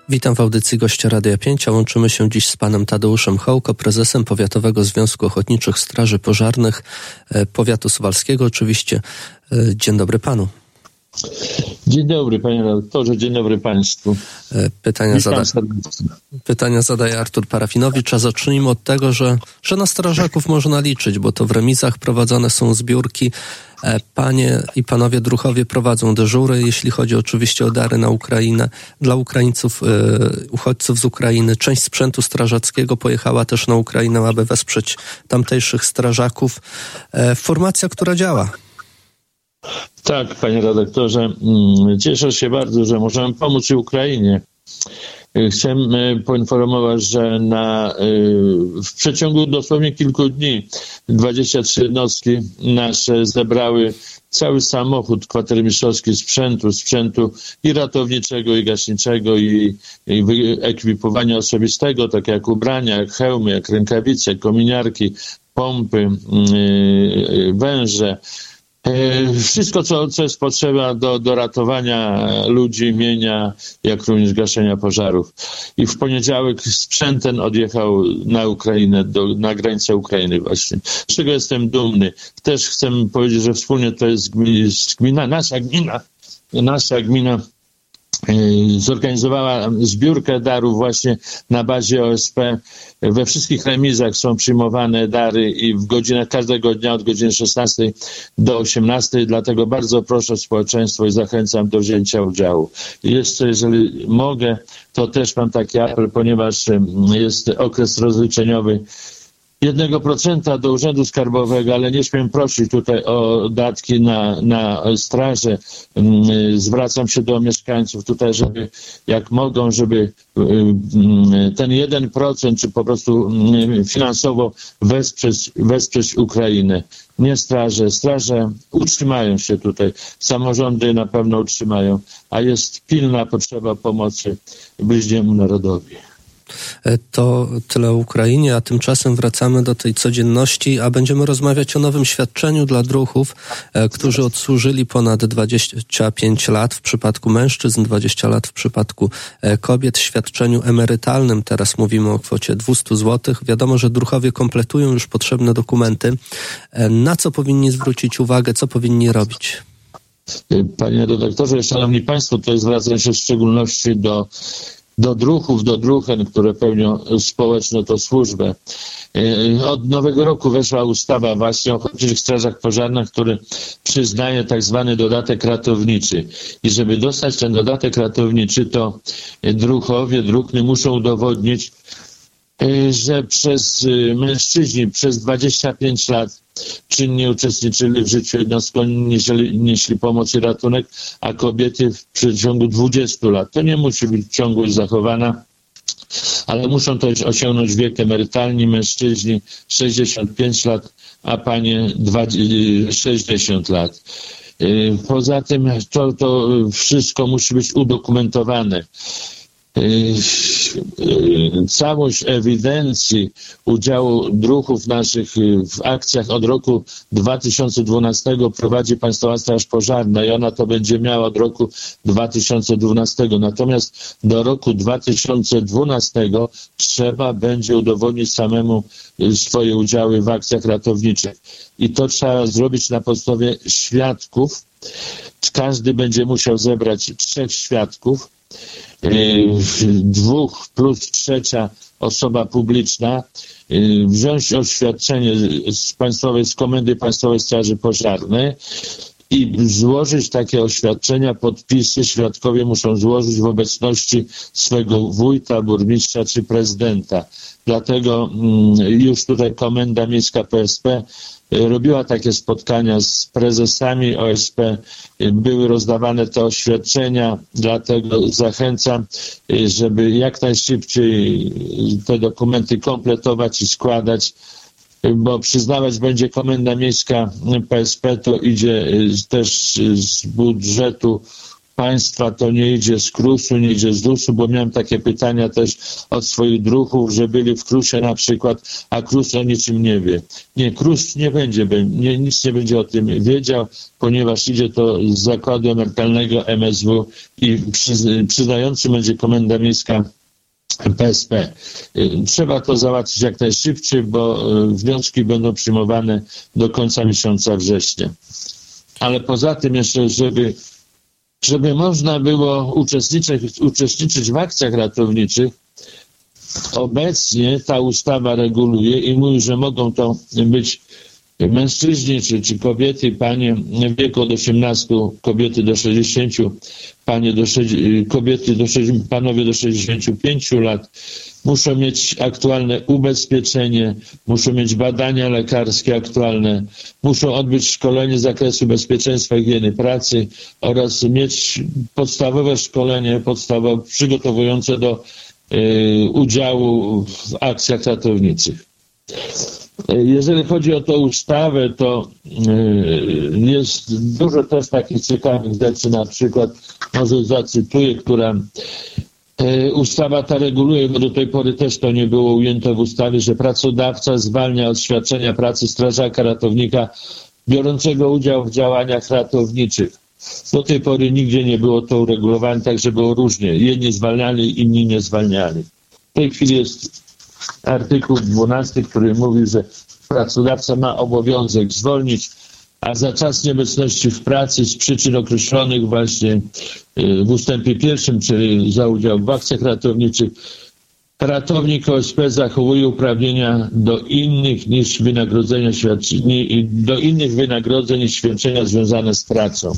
Witam w audycji gościa Radia 5, a łączymy się dziś z panem Tadeuszem Hołko, prezesem Powiatowego Związku Ochotniczych Straży Pożarnych Powiatu Suwalskiego. Oczywiście dzień dobry panu. Dzień dobry panie redaktorze, dzień dobry państwu. Pytania zadaje Artur Parafinowicz, a zacznijmy od tego, że na strażaków można liczyć, bo to w remizach prowadzone są zbiórki. Panie i panowie druhowie prowadzą dyżury, jeśli chodzi oczywiście o dary na Ukrainę. Dla Ukraińców, uchodźców z Ukrainy. Część sprzętu strażackiego pojechała też na Ukrainę, aby wesprzeć tamtejszych strażaków. Formacja, która działa. Tak, panie redaktorze, cieszę się bardzo, że możemy pomóc Ukrainie. Chcę poinformować, że w przeciągu dosłownie kilku dni 23 jednostki nasze zebrały cały samochód kwatermistrzowski sprzętu i ratowniczego, i gaśniczego, i ekwipowania osobistego, tak jak ubrania, jak hełmy, jak rękawice, kominiarki, pompy, węże. Wszystko, co jest potrzeba do ratowania ludzi, mienia, jak również gaszenia pożarów. I w poniedziałek sprzęt ten odjechał na Ukrainę, na granicę Ukrainy właśnie. Z czego jestem dumny. Też chcę powiedzieć, że wspólnie to jest nasza gmina zorganizowała zbiórkę darów właśnie na bazie OSP. We wszystkich remizach są przyjmowane dary i w godzinach każdego dnia od godziny 16 do 18. Dlatego bardzo proszę społeczeństwo i zachęcam do wzięcia udziału. Jeszcze, jeżeli mogę, to też mam taki apel, ponieważ jest okres rozliczeniowy 1% do Urzędu Skarbowego, ale nie śmiem prosić tutaj o datki na straże. Zwracam się do mieszkańców tutaj, żeby jak mogą, żeby ten 1% czy po prostu finansowo wesprzeć Ukrainę. Nie straże. Straże utrzymają się tutaj. Samorządy na pewno utrzymają, a jest pilna potrzeba pomocy bliźniemu narodowi. To tyle o Ukrainie, a tymczasem wracamy do tej codzienności, a będziemy rozmawiać o nowym świadczeniu dla druhów, którzy odsłużyli ponad 25 lat w przypadku mężczyzn, 20 lat w przypadku kobiet. Świadczeniu emerytalnym teraz mówimy o kwocie 200 zł. Wiadomo, że druhowie kompletują już potrzebne dokumenty. Na co powinni zwrócić uwagę, co powinni robić? Panie redaktorze, szanowni państwo, to zwracam się w szczególności do druhów, do druhen, które pełnią społeczną to służbę. Od nowego roku weszła ustawa właśnie o ochotniczych strażach pożarnych, który przyznaje tak zwany dodatek ratowniczy. I żeby dostać ten dodatek ratowniczy, to druhowie, druhny muszą udowodnić, że mężczyźni przez 25 lat czynnie uczestniczyli w życiu jednostką, nieśli pomoc i ratunek, a kobiety w przeciągu 20 lat. To nie musi być ciągłość zachowana, ale muszą też osiągnąć wiek emerytalny, mężczyźni 65 lat, a panie 60 lat. Poza tym to wszystko musi być udokumentowane. Całość ewidencji udziału druhów naszych w akcjach od roku 2012 prowadzi Państwowa Straż Pożarna i ona to będzie miała od roku 2012. Natomiast do roku 2012 trzeba będzie udowodnić samemu swoje udziały w akcjach ratowniczych. I to trzeba zrobić na podstawie świadków. Każdy będzie musiał zebrać 3 świadków. 2 plus 3 osoba publiczna, wziąć oświadczenie z Komendy Państwowej Straży Pożarnej i złożyć takie oświadczenia, podpisy świadkowie muszą złożyć w obecności swego wójta, burmistrza czy prezydenta. Dlatego już tutaj Komenda Miejska PSP robiła takie spotkania z prezesami OSP, były rozdawane te oświadczenia, dlatego zachęcam, żeby jak najszybciej te dokumenty kompletować i składać, bo przyznawać będzie Komenda Miejska PSP, to idzie też z budżetu państwa to nie idzie z KRUS-u, nie idzie z ZUS-u, bo miałem takie pytania też od swoich druhów, że byli w KRUS-ie na przykład, a KRUS o niczym nie wie. Nie, KRUS nic nie będzie o tym wiedział, ponieważ idzie to z zakładu emerytalnego MSW i przyznający będzie Komenda Miejska PSP. Trzeba to załatwić jak najszybciej, bo wnioski będą przyjmowane do końca miesiąca września. Ale poza tym jeszcze, żeby można było uczestniczyć w akcjach ratowniczych, obecnie ta ustawa reguluje i mówi, że mogą to być mężczyźni czy kobiety, panie w wieku od 18, kobiety do 60, panowie do 65 lat, muszą mieć aktualne ubezpieczenie, muszą mieć badania lekarskie aktualne, muszą odbyć szkolenie z zakresu bezpieczeństwa i higieny pracy oraz mieć podstawowe szkolenie przygotowujące do udziału w akcjach ratowniczych. Jeżeli chodzi o tę ustawę, to jest dużo też takich ciekawych rzeczy, na przykład może zacytuję, która ustawa ta reguluje, bo do tej pory też to nie było ujęte w ustawie, że pracodawca zwalnia od świadczenia pracy strażaka ratownika biorącego udział w działaniach ratowniczych. Do tej pory nigdzie nie było to uregulowane, także było różnie. Jedni zwalniali, inni nie zwalniali. W tej chwili jest artykuł 12, który mówi, że pracodawca ma obowiązek zwolnić, a za czas nieobecności w pracy z przyczyn określonych właśnie w ustępie 1, czyli za udział w akcjach ratowniczych, ratownik OSP zachowuje uprawnienia do innych niż wynagrodzeń i świadczenia związane z pracą.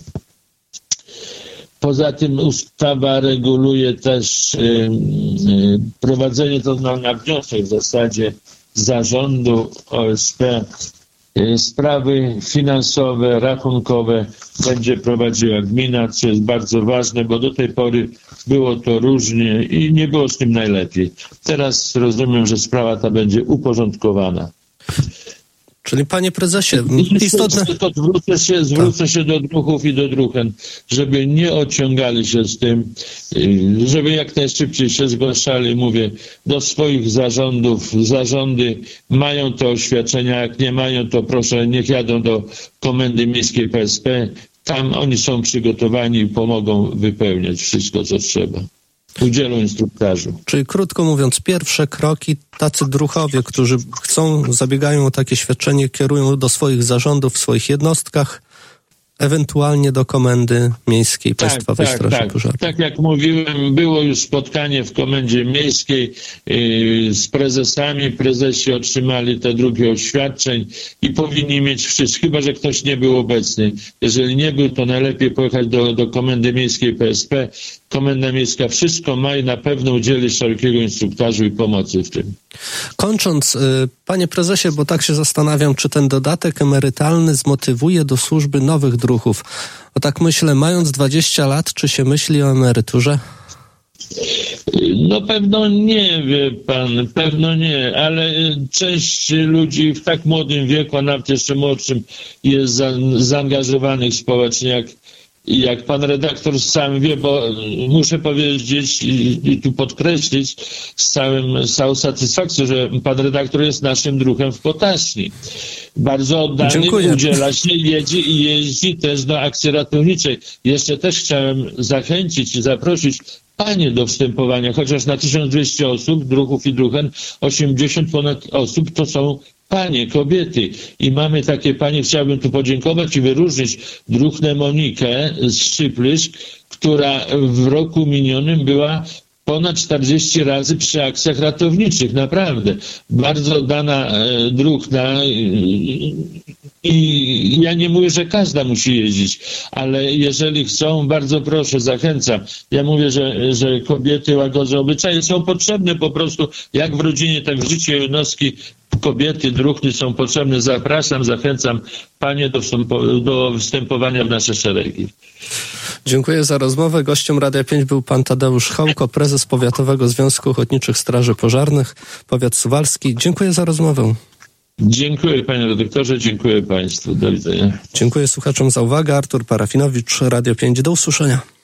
Poza tym ustawa reguluje też prowadzenie to na wniosek w zasadzie zarządu OSP. Sprawy finansowe, rachunkowe będzie prowadziła gmina, co jest bardzo ważne, bo do tej pory było to różnie i nie było z tym najlepiej. Teraz rozumiem, że sprawa ta będzie uporządkowana. Czyli panie prezesie, istotne... Zwrócę się do druhów i do druhen, żeby nie ociągali się z tym, żeby jak najszybciej się zgłaszali, mówię, do swoich zarządów. Zarządy mają te oświadczenia, jak nie mają, to proszę, niech jadą do Komendy Miejskiej PSP. Tam oni są przygotowani i pomogą wypełniać wszystko, co trzeba. Udzielą instruktażu. Czyli krótko mówiąc, pierwsze kroki tacy druhowie, którzy zabiegają o takie świadczenie, kierują do swoich zarządów w swoich jednostkach, ewentualnie do Komendy Miejskiej Państwowej Straży Pożarnej. Tak jak mówiłem, było już spotkanie w Komendzie Miejskiej z prezesami. Prezesi otrzymali te drugie oświadczeń i powinni mieć wszystko, chyba że ktoś nie był obecny. Jeżeli nie był, to najlepiej pojechać do Komendy Miejskiej PSP. Komenda Miejska wszystko ma i na pewno udzieli szerokiego instruktażu i pomocy w tym. Kończąc, panie prezesie, bo tak się zastanawiam, czy ten dodatek emerytalny zmotywuje do służby nowych druhów. Bo tak myślę, mając 20 lat, czy się myśli o emeryturze? No pewno nie, wie pan, pewno nie, ale część ludzi w tak młodym wieku, a nawet jeszcze młodszym jest zaangażowanych społecznie, jak pan redaktor sam wie, bo muszę powiedzieć i tu podkreślić z całą satysfakcją, że pan redaktor jest naszym druhem w Potaszni. Bardzo oddany, udziela się, jeździ też do akcji ratowniczej. Jeszcze też chciałem zachęcić i zaprosić panie do wstępowania, chociaż na 1200 osób, druhów i druhen, 80 ponad osób to są panie, kobiety. I mamy takie panie, chciałbym tu podziękować i wyróżnić druhnę Monikę z Szczyplysz, która w roku minionym była ponad 40 razy przy akcjach ratowniczych. Naprawdę. Bardzo dana druhna i ja nie mówię, że każda musi jeździć, ale jeżeli chcą, bardzo proszę, zachęcam. Ja mówię, że kobiety łagodzą obyczaje, są potrzebne po prostu, jak w rodzinie, tak w życiu jednostki. Kobiety, druhny są potrzebne. Zapraszam, zachęcam panie do wstępowania w nasze szeregi. Dziękuję za rozmowę. Gościem Radia 5 był pan Tadeusz Hołko, prezes Powiatowego Związku Ochotniczych Straży Pożarnych, powiat suwalski. Dziękuję za rozmowę. Dziękuję panie redaktorze, dziękuję państwu. Do widzenia. Dziękuję słuchaczom za uwagę. Artur Parafinowicz, Radio 5. Do usłyszenia.